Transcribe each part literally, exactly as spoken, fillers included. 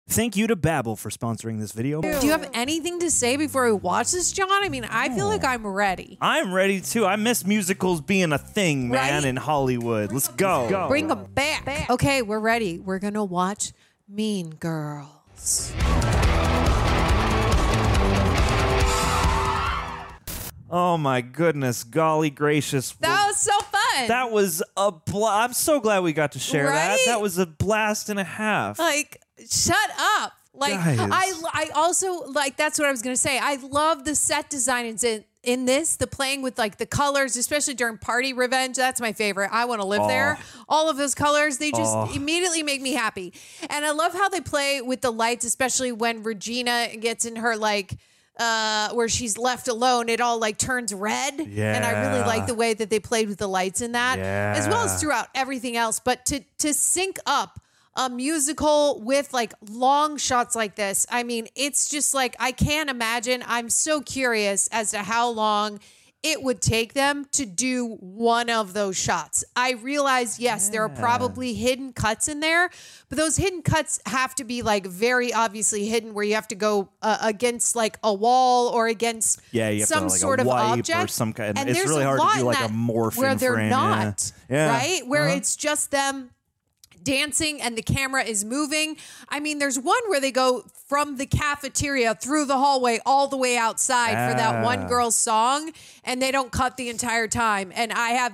Thank you to Babbel for sponsoring this video. Do you have anything to say before we watch this, John? I mean, I feel like I'm ready. I'm ready too. I miss musicals being a thing, man, Right? in Hollywood. Let's go. go. Bring them back. back. Okay, we're ready. We're going to watch Mean Girls. Oh my goodness, golly gracious. That was so fun. That was a bl- I'm so glad we got to share that. Right? That was a blast and a half. Like, shut up. Like, Guys. I, I also, like, that's what I was going to say. I love the set design in, in this, the playing with, like, the colors, especially during Party Revenge. That's my favorite. I want to live Oh. there. All of those colors, they just Oh. immediately make me happy. And I love how they play with the lights, especially when Regina gets in her, like, uh, where she's left alone, it all like turns red. Yeah. And I really like the way that they played with the lights in that, Yeah. as well as throughout everything else. But to to sync up a musical with like long shots like this, I mean, it's just like, I can't imagine. I'm so curious as to how long it would take them to do one of those shots. I realize, yes, there are probably hidden cuts in there, but those hidden cuts have to be like very obviously hidden, where you have to go uh, against like a wall or against Yeah, you have some to, like, sort a of wipe object. or some kind. And It's there's really a hard to lot do in like a that morphing where they're frame. not, Yeah. Yeah. right? Where Uh-huh. it's just them dancing and the camera is moving. I mean, there's one where they go from the cafeteria through the hallway all the way outside for that one Ah. girl's song, and they don't cut the entire time. And I have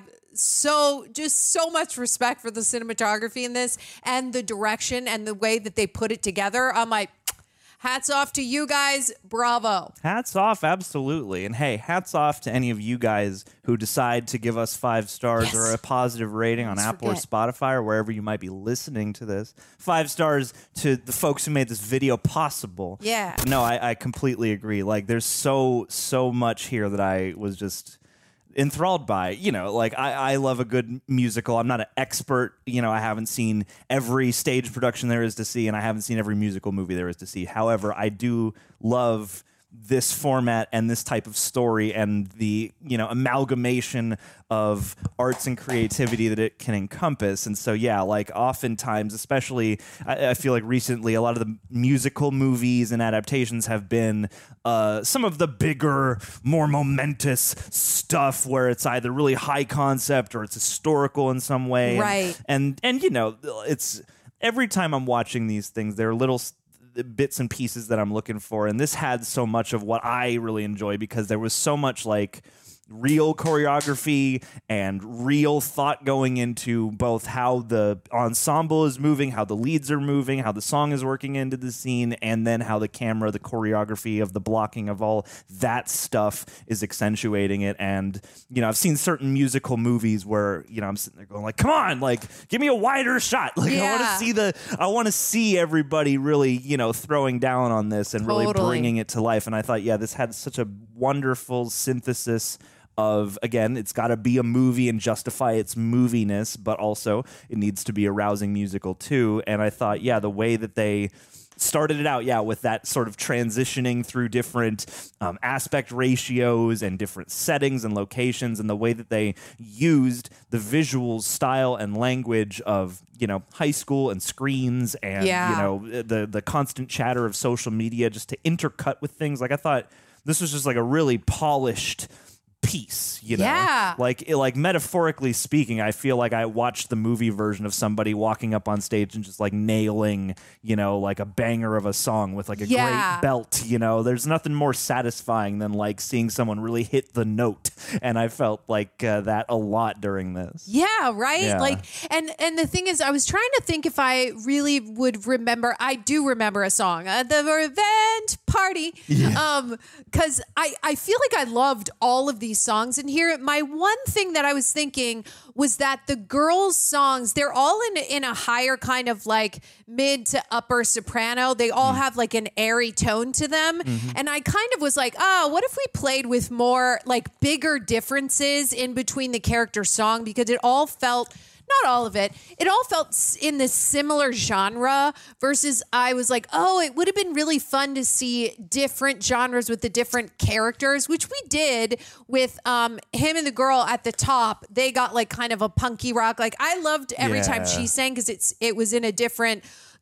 so just so much respect for the cinematography in this and the direction and the way that they put it together. I'm like, hats off to you guys. Bravo. Hats off, absolutely. And hey, hats off to any of you guys who decide to give us five stars Yes. or a positive rating on Let's Apple forget. or Spotify or wherever you might be listening to this. Five stars to the folks who made this video possible. Yeah. No, I, I completely agree. Like, there's so, so much here that I was just enthralled by. You know, like, I, I love a good musical. I'm not an expert. You know, I haven't seen every stage production there is to see, and I haven't seen every musical movie there is to see. However, I do love this format and this type of story and the, you know, amalgamation of arts and creativity that it can encompass. And so, yeah, like, oftentimes, especially, I, I feel like recently, a lot of the musical movies and adaptations have been uh, some of the bigger, more momentous stuff where it's either really high concept or it's historical in some way. Right. And, and, and you know, it's every time I'm watching these things, there are little s- bits and pieces that I'm looking for, and this had so much of what I really enjoy because there was so much like real choreography and real thought going into both how the ensemble is moving, how the leads are moving, how the song is working into the scene, and then how the camera, the choreography of the blocking of all that stuff is accentuating it. And, you know, I've seen certain musical movies where, you know, I'm sitting there going like, come on, like, give me a wider shot. Like, I want Yeah. to see the, I want to see everybody really, you know, throwing down on this and really Totally. bringing it to life. And I thought, yeah, this had such a wonderful synthesis of, again, it's got to be a movie and justify its moviness, but also it needs to be a rousing musical too. And I thought, yeah, the way that they started it out, yeah, with that sort of transitioning through different um, aspect ratios and different settings and locations, and the way that they used the visuals, style, and language of, you know, high school and screens and, Yeah. you know, the the constant chatter of social media just to intercut with things. Like, I thought this was just like a really polished piece, you know, Yeah. like like metaphorically speaking, I feel like I watched the movie version of somebody walking up on stage and just like nailing, you know, like a banger of a song with like a Yeah. great belt. You know, there's nothing more satisfying than like seeing someone really hit the note, and I felt like uh, that a lot during this. Yeah, right? Yeah. Like, and and the thing is, I was trying to think if I really would remember. I do remember a song, uh, the Revenge Party. Um, because I, I feel like I loved all of these songs in here. My one thing that I was thinking was that the girls' songs, they're all in in a higher kind of like mid to upper soprano. They all have like an airy tone to them. And I kind of was like, oh, what if we played with more like bigger differences in between the character song? Because it all felt, not all of it, it all felt s- in this similar genre versus I was like, oh, it would have been really fun to see different genres with the different characters, which we did with um, him and the girl at the top. They got like kind of a punky rock. Like, I loved every time Yeah. she sang because it's it was in a different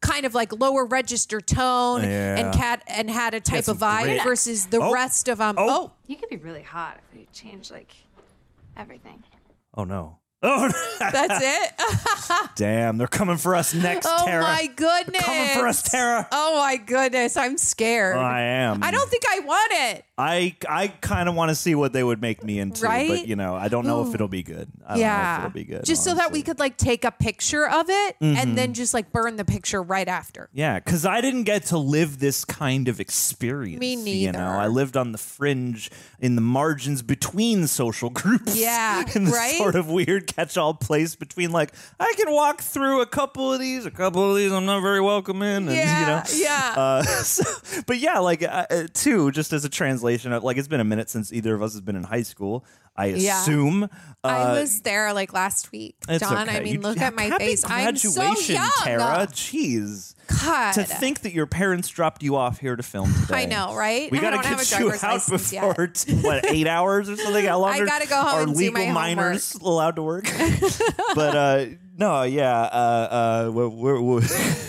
kind of like lower register tone Yeah. and cat and had a type some of vibe great- versus the Oh. rest of um. Oh. Oh, You could be really hot if you change like everything. Oh no. Oh, that's it. damn! They're coming for us next, Oh Tara. my goodness! They're coming for us, Tara. Oh my goodness! I'm scared. I am. I don't think I want it. I I kind of want to see what they would make me into, Right? but you know, I don't know if it'll be good. I don't know Yeah, if it'll be good. just so that we honestly. could like take a picture of it and then just like burn the picture right after. Yeah, because I didn't get to live this kind of experience. Me You know, neither. I lived on the fringe, in the margins between social groups. Yeah, in this right? sort of weird catch-all place between, like, I can walk through a couple of these, a couple of these I'm not very welcome in, and Yeah, you know, yeah. Uh, so, but yeah, like, uh, uh, too, just as a translation, of, like, it's been a minute since either of us has been in high school. I Yeah. assume. Uh, I was there like last week, it's John. okay. I mean, You- look yeah, at my happy face. I'm so graduation, young. Tara. Jeez. God. To think that your parents dropped you off here to film today. I know, right? We I gotta don't have a get you driver's out license before yet. t- what eight hours or something. How long I are- gotta go home are and do legal my minors allowed to work? but uh, no, yeah, uh, uh, we're, we're, we're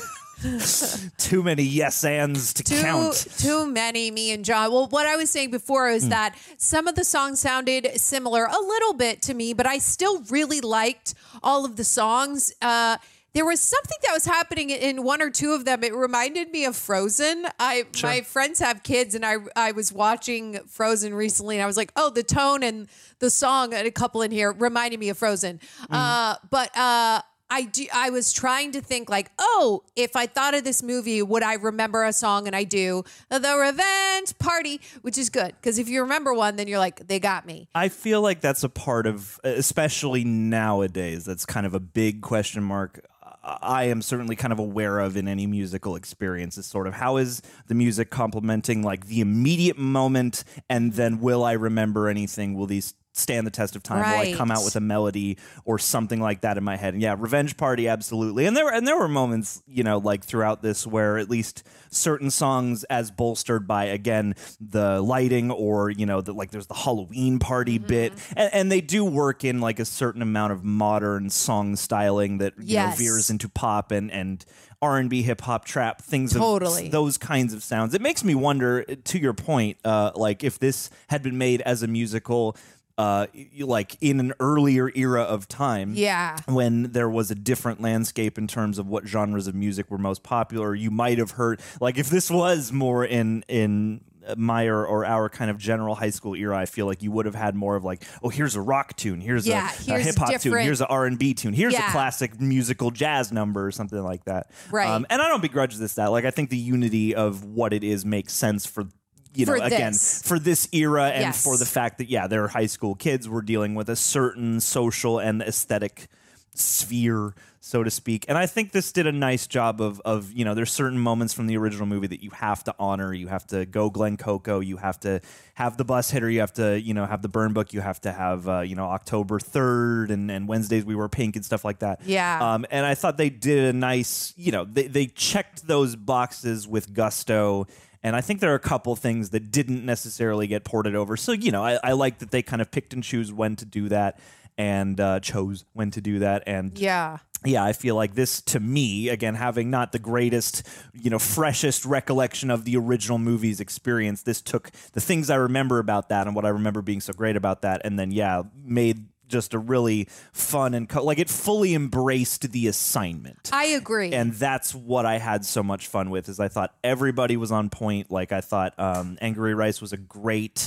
too many yes ands to Too, count. too many, me and John. Well, what I was saying before Hmm. is that some of the songs sounded similar a little bit to me, but I still really liked all of the songs. Uh, there was something that was happening in one or two of them. It reminded me of Frozen. I my friends have kids, and I I was watching Frozen recently, and I was like, oh, the tone and the song and a couple in here reminded me of Frozen. Hmm. Uh, but uh, I do, I was trying to think like, oh, if I thought of this movie, would I remember a song? And I do. The Revenge Party, which is good because if you remember one, then you're like, they got me. I feel like that's a part of, especially nowadays, that's kind of a big question mark. I am certainly kind of aware of in any musical experience is sort of how is the music complementing like the immediate moment, and then will I remember anything? Will these stand the test of time? Will I Right. come out with a melody or something like that in my head? And yeah, Revenge Party, absolutely. And there were, and there were moments, you know, like throughout this where at least certain songs, as bolstered by again the lighting or you know the, like there's the Halloween party Mm-hmm. bit, and, and they do work in like a certain amount of modern song styling that you Yes. know veers into pop and and R and B, hip hop, trap, things Totally. of those kinds of sounds. It makes me wonder, to your point, uh, like if this had been made as a musical. Uh, like in an earlier era of time, Yeah. when there was a different landscape in terms of what genres of music were most popular, you might have heard like if this was more in in my or, or our kind of general high school era, I feel like you would have had more of like, oh, here's a rock tune, here's Yeah, a, a here's hip hop tune, different- here's an R and B tune, here's Yeah. a classic musical jazz number or something like that. Right. Um, and I don't begrudge this that. Like I think the unity of what it is makes sense for. You know, For again, this. for this era and Yes. for the fact that, yeah, they're high school kids, we're dealing with a certain social and aesthetic sphere, so to speak. And I think this did a nice job of, of, you know, there's certain moments from the original movie that you have to honor. You have to go Glen Coco. You have to have the bus hitter. You have to, you know, have the burn book. You have to have, uh, you know, October third and, and Wednesdays We Were Pink and stuff like that. Yeah. Um, and I thought they did a nice, you know, they, they checked those boxes with gusto. And I think there are a couple things that didn't necessarily get ported over. So, you know, I, I like that they kind of picked and choose when to do that and uh, chose when to do that. And Yeah. yeah, I feel like this, to me, again, having not the greatest, you know, freshest recollection of the original movie's experience, this took the things I remember about that and what I remember being so great about that, and then, yeah, made just a really fun and, co- like, it fully embraced the assignment. I agree. And that's what I had so much fun with, is I thought everybody was on point. Like, I thought um, Angourie Rice was a great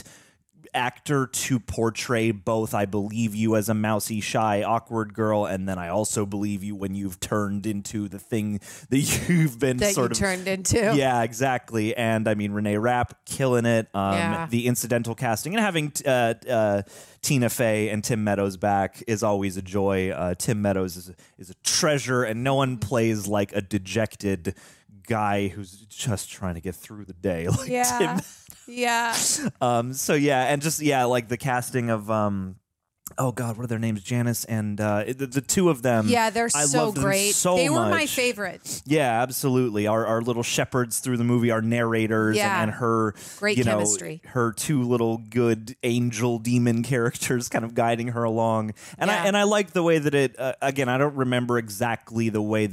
actor to portray both I believe you as a mousy, shy, awkward girl, and then I also believe you when you've turned into the thing that you've been that sort you of turned into. yeah, exactly. And I mean, Renee Rapp killing it. Um, Yeah. The incidental casting and having uh, uh, Tina Fey and Tim Meadows back is always a joy. Uh, Tim Meadows is a, is a treasure, and no one plays like a dejected guy who's just trying to get through the day like Yeah. Tim. Yeah. Um, so yeah, and just yeah, like the casting of um, oh god, what are their names? Janice and uh, the, the two of them. Yeah, they're I so loved them great. so they were my much. favorite. Yeah, absolutely. Our our little shepherds through the movie, our narrators, Yeah. and, and her Great you know, chemistry. her two little good angel demon characters, kind of guiding her along. And Yeah. I and I like the way that it. Uh, again, I don't remember exactly the way the f-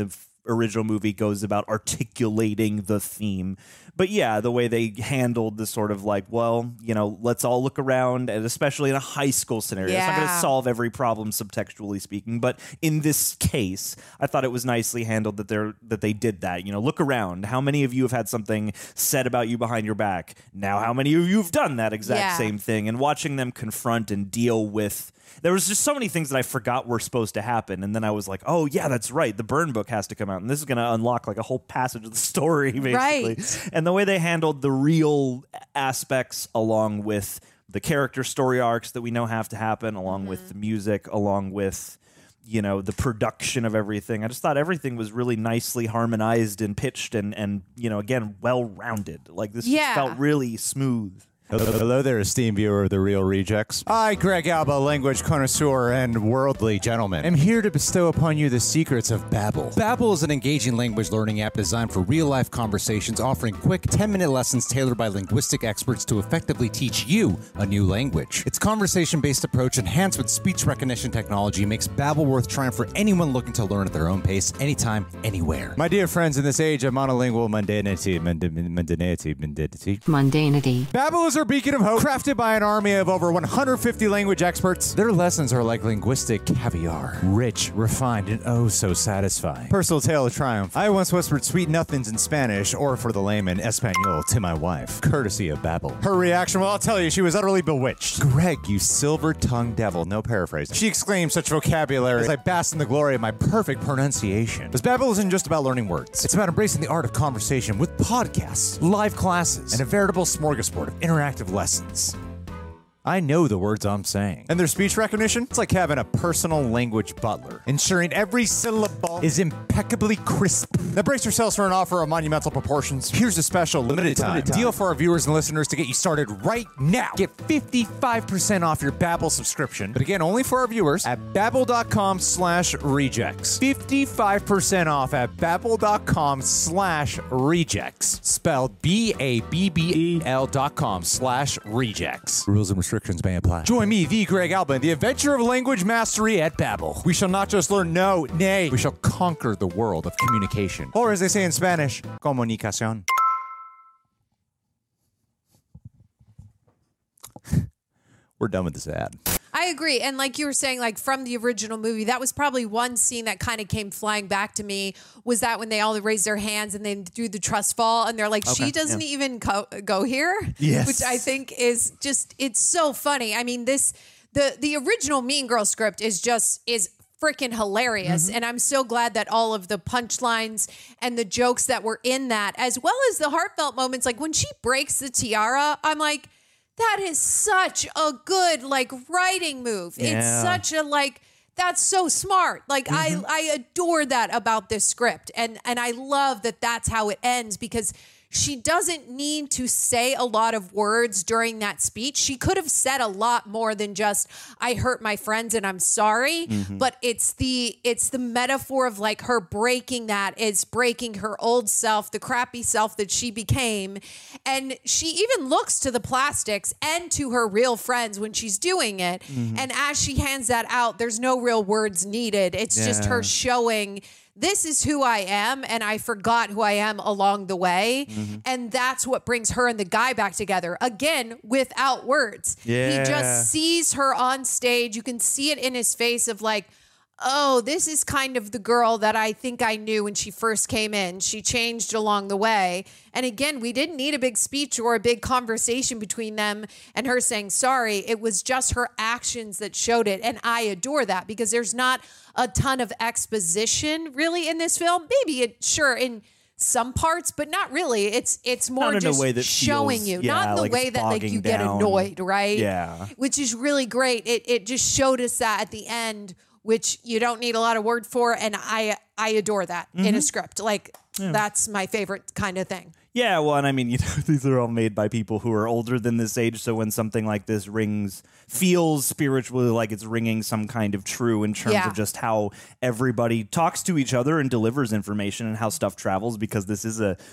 original movie goes about articulating the theme. But yeah, the way they handled the sort of like, well, you know, let's all look around, and especially in a high school scenario. It's not going to Yeah. solve every problem subtextually speaking, but in this case, I thought it was nicely handled that they're that they did that. You know, look around. How many of you have had something said about you behind your back? Now, how many of you have done that exact Yeah. same thing? And watching them confront and deal with. There was just so many things that I forgot were supposed to happen, and then I was like, "Oh yeah, that's right. The burn book has to come out, and this is going to unlock like a whole passage of the story, basically." Right. And the way they handled the real aspects, along with the character story arcs that we know have to happen, along with the music, along with you know the production of everything. I just thought everything was really nicely harmonized and pitched, and and you know again well rounded. Like this Yeah. felt really smooth. Hello there, esteemed viewer of The Real Rejects. I, Greg Alba, language connoisseur and worldly gentleman, am here to bestow upon you the secrets of Babbel. Babbel is an engaging language learning app designed for real-life conversations, offering quick ten-minute lessons tailored by linguistic experts to effectively teach you a new language. Its conversation-based approach, enhanced with speech recognition technology, makes Babbel worth trying for anyone looking to learn at their own pace, anytime, anywhere. My dear friends, in this age of monolingual mundanity, mundanity, mundanity, Mundanity. Babbel is our beacon of hope, crafted by an army of over one hundred fifty language experts. Their lessons are like linguistic caviar, rich, refined, and oh so satisfying. Personal tale of triumph. I once whispered sweet nothings in Spanish, or for the layman, Espanol, to my wife, courtesy of Babbel. Her reaction, well, I'll tell you, she was utterly bewitched. Greg, you silver-tongued devil, no paraphrase. She exclaimed such vocabulary as I basked in the glory of my perfect pronunciation. Because Babbel isn't just about learning words. It's about embracing the art of conversation with podcasts, live classes, and a veritable smorgasbord of interactive lessons. I know the words I'm saying. And their speech recognition? It's like having a personal language butler, ensuring every syllable is impeccably crisp. Now brace yourselves for an offer of monumental proportions. Here's a special limited time, Limited time. deal for our viewers and listeners to get you started right now. Get fifty-five percent off your Babbel subscription, but again, only for our viewers at babbel.com slash rejects. fifty-five percent off at babbel.com slash rejects. Spelled B A B B E L dot com slash rejects. Rules and restrictions may apply. Join me, the Greg Alba, in the adventure of language mastery at Babbel. We shall not just learn, no, nay, we shall conquer the world of communication. Or as they say in Spanish, comunicación. We're done with this ad. I agree. And like you were saying, like from the original movie, that was probably one scene that kind of came flying back to me, was that when they all raised their hands and then do the trust fall and they're like, Okay, she doesn't yeah. even co- go here. Yes. Which I think is just, it's so funny. I mean, this, the, the original Mean Girl script is just, is freaking hilarious. Mm-hmm. And I'm so glad that all of the punchlines and the jokes that were in that, as well as the heartfelt moments, like when she breaks the tiara, I'm like, that is such a good like writing move. It's Yeah. such a like that's so smart. Like Mm-hmm. I I adore that about this script, and and I love that that's how it ends, because she doesn't need to say a lot of words during that speech. She could have said a lot more than just "I hurt my friends and I'm sorry." Mm-hmm. But it's the it's the metaphor of like her breaking that is breaking her old self, the crappy self that she became. And she even looks to the plastics and to her real friends when she's doing it. Mm-hmm. And as she hands that out, there's no real words needed. It's just Yeah. her showing, this is who I am, and I forgot who I am along the way. Mm-hmm. And that's what brings her and the guy back together. Again, without words. Yeah. He just sees her on stage. You can see it in his face of like, oh, this is kind of the girl that I think I knew when she first came in. She changed along the way. And again, we didn't need a big speech or a big conversation between them and her saying sorry. It was just her actions that showed it. And I adore that, because there's not a ton of exposition really in this film. Maybe it, sure, in some parts, but not really. It's it's more Not in a just way that showing feels- you, yeah, not in the like way it's that like bogging you get down. annoyed, right? Yeah. Which is really great. It it just showed us that at the end, which you don't need a lot of word for, and I I adore that in Mm-hmm. a script. Like that's my favorite kind of thing. Yeah, well, and I mean, you know, these are all made by people who are older than this age. So when something like this rings, feels spiritually like it's ringing some kind of true in terms Yeah. of just how everybody talks to each other and delivers information and how stuff travels, because this is a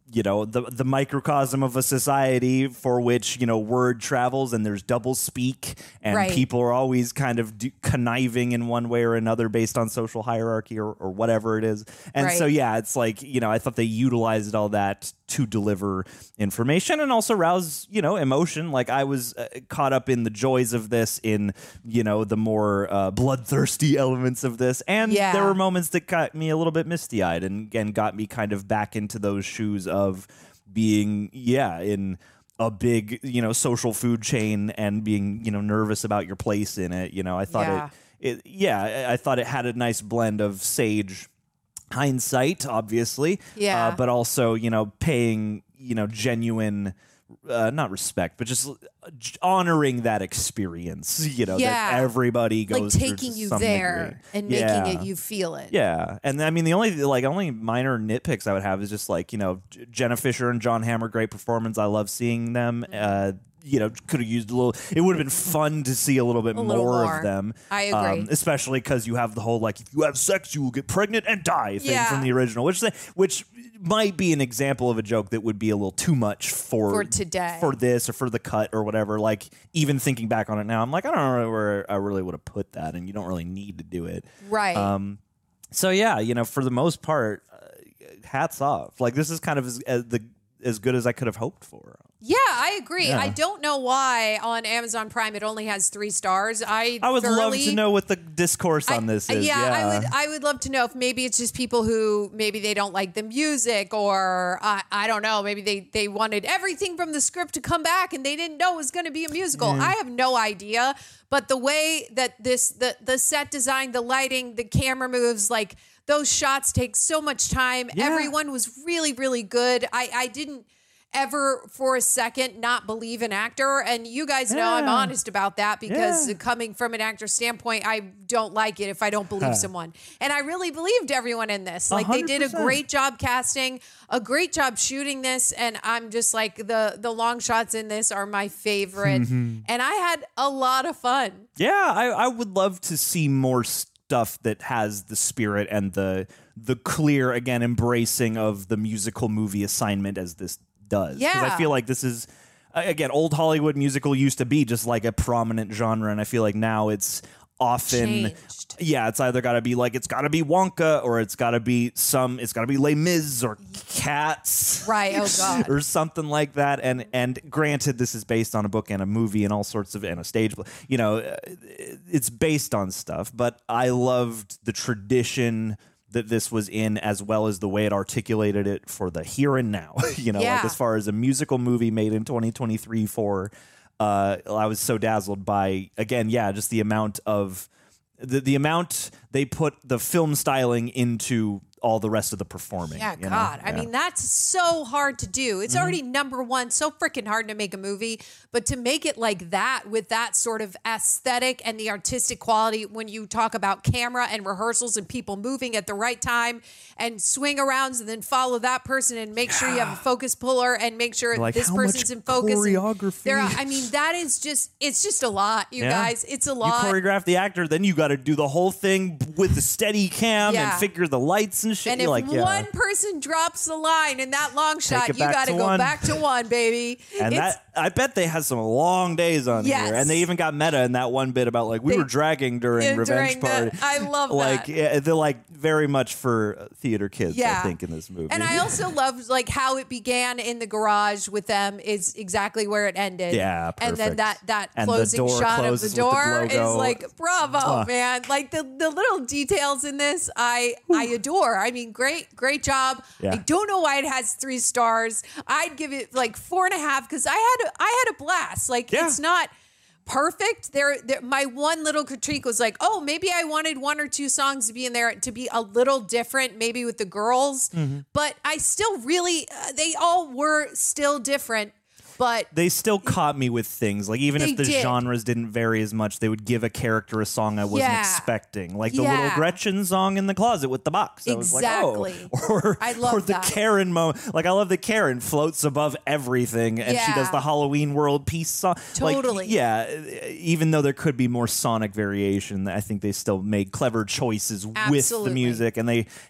you know, the the microcosm of a society for which, you know, word travels and there's double speak and Right. people are always kind of do, conniving in one way or another based on social hierarchy or, or whatever it is. And Right. so, yeah, it's like, you know, I thought they utilized all that to deliver information and also rouse, you know, emotion. Like I was uh, caught up in the joys of this, in, you know, the more uh, bloodthirsty elements of this. And Yeah. there were moments that got me a little bit misty eyed and, and got me kind of back into those shoes of being, yeah, in a big, you know, social food chain and being, you know, nervous about your place in it. You know, I thought Yeah. it, it, yeah, I I thought it had a nice blend of sage hindsight, obviously, Yeah. uh, but also, you know, paying, you know, genuine, uh, not respect, but just honoring that experience, you know, Yeah. that everybody goes Like through taking to you some there degree. and Yeah. making it you feel it. Yeah, and I mean the only like only minor nitpicks I would have is just like, you know, J- Jenna Fisher and John Hamm, great performance. I love seeing them. Uh, you know, could have used a little. It would have been fun to see a little bit A little more, more. of them. I agree. um, especially because you have the whole like, if you have sex, you will get pregnant and die thing Yeah. from the original, which they, which might be an example of a joke that would be a little too much for For today. for this or for the cut or whatever. Like even thinking back on it now, I'm like, I don't know where I really would have put that, and you don't really need to do it. Right. Um, so yeah, you know, for the most part, uh, hats off. Like this is kind of as, as the as good as I could have hoped for. Yeah, I agree. Yeah. I don't know why on Amazon Prime it only has three stars. I I would thoroughly, love to know what the discourse on I- this uh, is. Yeah, Yeah, I would. I would love to know if maybe it's just people who maybe they don't like the music, or I I don't know. Maybe they they wanted everything from the script to come back, and they didn't know it was going to be a musical. I have no idea. But the way that this the the set design, the lighting, the camera moves, like those shots take so much time. Yeah. Everyone was really really good. I I didn't ever for a second not believe an actor, and you guys know I'm Yeah. honest about that because Yeah. coming from an actor standpoint, I don't like it if I don't believe someone, and I really believed everyone in this. Like they did a one hundred percent. great job casting, a great job shooting this, and I'm just like the the long shots in this are my favorite, Mm-hmm. and I had a lot of fun. Yeah, I, I would love to see more stuff that has the spirit and the the clear, again, embracing of the musical movie assignment as this does. Because I Yeah. feel like this is, uh, again, old Hollywood musical used to be just like a prominent genre, and I feel like now it's often Changed. yeah, it's either got to be like it's got to be Wonka, or it's got to be some it's got to be Les Mis or Cats, Right, oh God. or something like that. And and granted, this is based on a book and a movie and all sorts of and a stage play. You know, uh, it's based on stuff, but I loved the tradition that this was in, as well as the way it articulated it for the here and now. You know, Yeah. like as far as a musical movie made in twenty twenty-three for. Uh, I was so dazzled by, again, yeah, just the amount of the the amount they put the film styling into all the rest of the performing. Yeah, you know? God. I Yeah. mean, that's so hard to do. It's Mm-hmm. already number one, so freaking hard to make a movie, but to make it like that with that sort of aesthetic and the artistic quality when you talk about camera and rehearsals and people moving at the right time and swing arounds and then follow that person and make sure you have a focus puller and make sure Like, this how person's much in focus. and choreography? there are- I mean, that is just, it's just a lot, you Yeah. guys. It's a You lot. choreograph the actor, then you got to do the whole thing with the steady cam Yeah. and figure the lights and shit. And You're if like, yeah. one person drops the line in that long shot, it you back got to to go one. back to one, baby. And It's- that I bet they had some long days on Yes. here, and they even got meta in that one bit about like we They- were dragging during Yeah, Revenge during the- Party. I love like, that. yeah, they're like very much for uh, theater kids. Yeah. I think in this movie, And I also loved like how it began in the garage with them is exactly where it ended. Yeah, And then perfect. that that And the closing door shot of the closes with the door is logo. like bravo, Mwah. man. Like the the little details in this I I adore. I mean, great great job. Yeah. I don't know why it has three stars. I'd give it like four and a half because I had a, I had a blast. Like Yeah. it's not perfect. There, there, my one little critique was like, oh, maybe I wanted one or two songs to be in there to be a little different, maybe with the girls. Mm-hmm. But I still really, uh, they all were still different. But they still caught me with things. Like even They if the did. genres didn't vary as much, they would give a character a song I wasn't Yeah. expecting. Like the Yeah. little Gretchen song in the closet with the box. I was like, oh. Exactly. Or, I love or the that. Karen moment. Like I love that Karen floats above everything and she Yeah. does the Halloween World Peace song. Totally. Like, yeah. Even though there could be more sonic variation, I think they still made clever choices with the Absolutely. music, and they had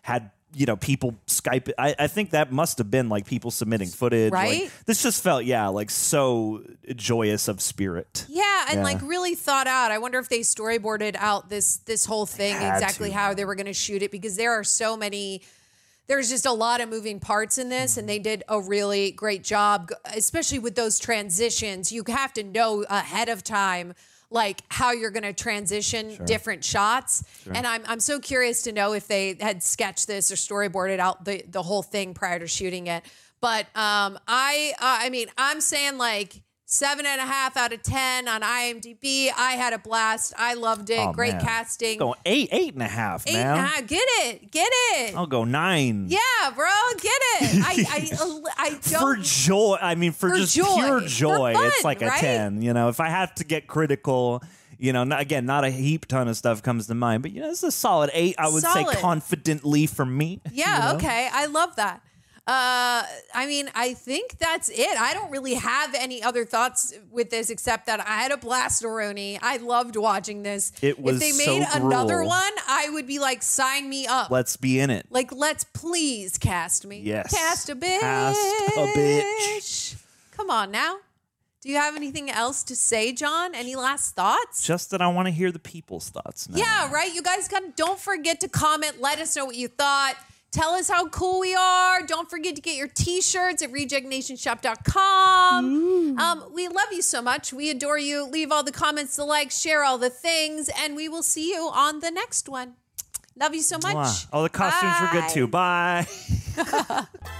you know, people Skype. I, I think that must have been like people submitting footage. Right? Like, this just felt, yeah, like so joyous of spirit. Yeah, and Yeah. like really thought out. I wonder if they storyboarded out this this whole thing Had exactly to. how they were going to shoot it, because there are so many. There's just a lot of moving parts in this, and they did a really great job, especially with those transitions. You have to know ahead of time, like how you're going to transition sure. different shots. Sure. And I'm I'm so curious to know if they had sketched this or storyboarded out the, the whole thing prior to shooting it. But um, I uh, I mean, I'm saying like seven and a half out of ten on IMDb. I had a blast. I loved it. Oh, Great man. casting. Go eight, eight and a half, Eight man. and a half. Get it. Get it. I'll go nine. Yeah, bro, get it. I, I, I don't. For joy, I mean, for, For just joy. pure For joy, fun, it's like a right? ten. You know, if I have to get critical, you know, not, again, not a heap ton of stuff comes to mind, but you know, it's a solid eight. I would Solid. say confidently for me. Yeah, you know? okay. I love that. Uh, I mean, I think that's it. I don't really have any other thoughts with this except that I had a blast, Aroni. I loved watching this. It was If they so made another gruel. one, I would be like, sign me up. Let's be in it. Like, let's please cast me. Yes. Cast a bitch. Cast a bitch. Come on now. Do you have anything else to say, John? Any last thoughts? Just that I want to hear the people's thoughts now. Yeah, right. You guys got don't forget to comment. Let us know what you thought. Tell us how cool we are. Don't forget to get your t-shirts at reject nation shop dot com. Um, we love you so much. We adore you. Leave all the comments, the likes, share all the things, and we will see you on the next one. Love you so much. Mwah. Oh, the costumes were good too. Bye.